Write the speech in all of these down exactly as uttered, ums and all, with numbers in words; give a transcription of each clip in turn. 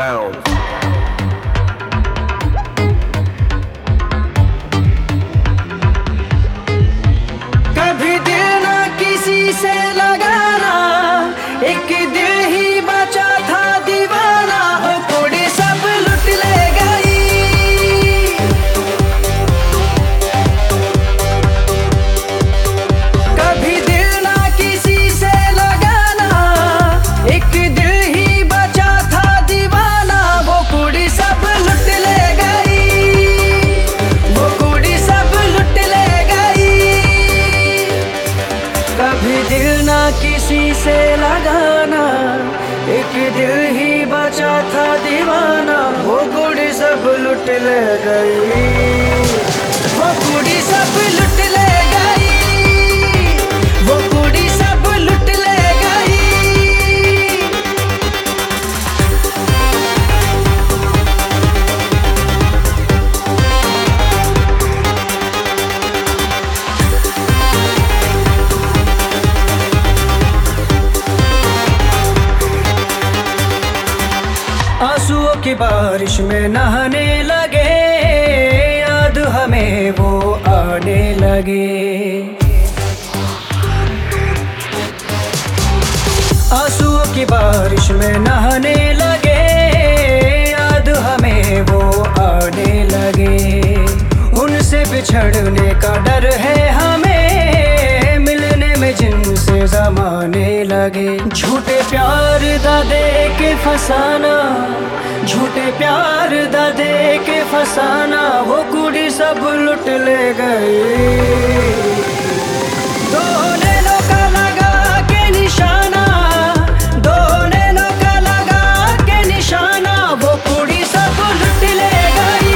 sound. कभी दिल ना किसी से लगाना, एक दिल ही बचा था दीवाना, हो कुड़ी सब लुट ले गई। कभी दिल ना किसी से लगाना, एक दिल ही बचा था दीवाना, वो कुड़ी सब लुट ले गई, वो कुड़ी सब लुट ले गई। कभी दिल ना किसी से लगाना, एक दिल ही बचा था दीवाना, वो कुड़ी सब लुट ले गई, वो कुड़ी सब लुट ले गई, वो कुड़ी सब लुट ले गई। आंसुओं की बारिश में नहाने लगे, याद हमें वो आने लगे। आंसुओं की बारिश में नहाने लगे, याद हमें वो आने लगे। उनसे बिछड़ने का डर है हमें, मिलने में जिनसे ज़माने लगे। झूठे प्यार दा दे के फसाना, झूठे प्यार दा दे के फसाना, वो कुड़ी सब लुट ले गई। दो नैनों का लगा के निशाना, दो नैनों का लगा के निशाना, वो कुड़ी सब लुट ले गई।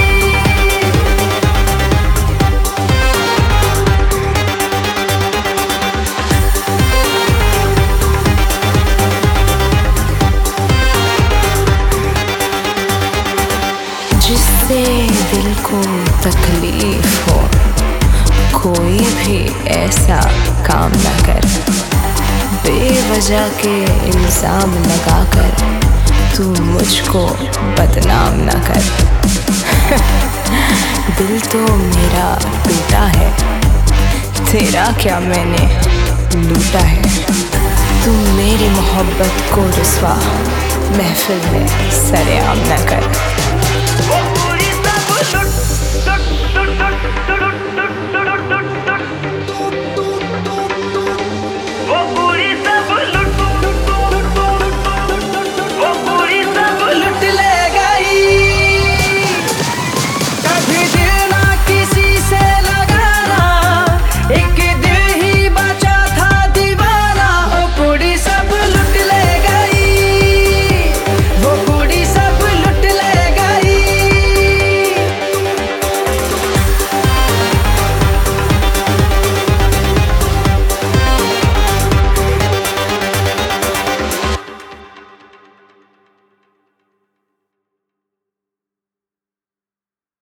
जिससे दिल को तकलीफ हो, कोई भी ऐसा काम न कर। बेवजह के इल्ज़ाम लगाकर तू मुझको बदनाम न कर। दिल तो मेरा टूटा है, तेरा क्या मैंने लूटा है। तू मेरी मोहब्बत को रुसवा महफिल में सरेआम न कर।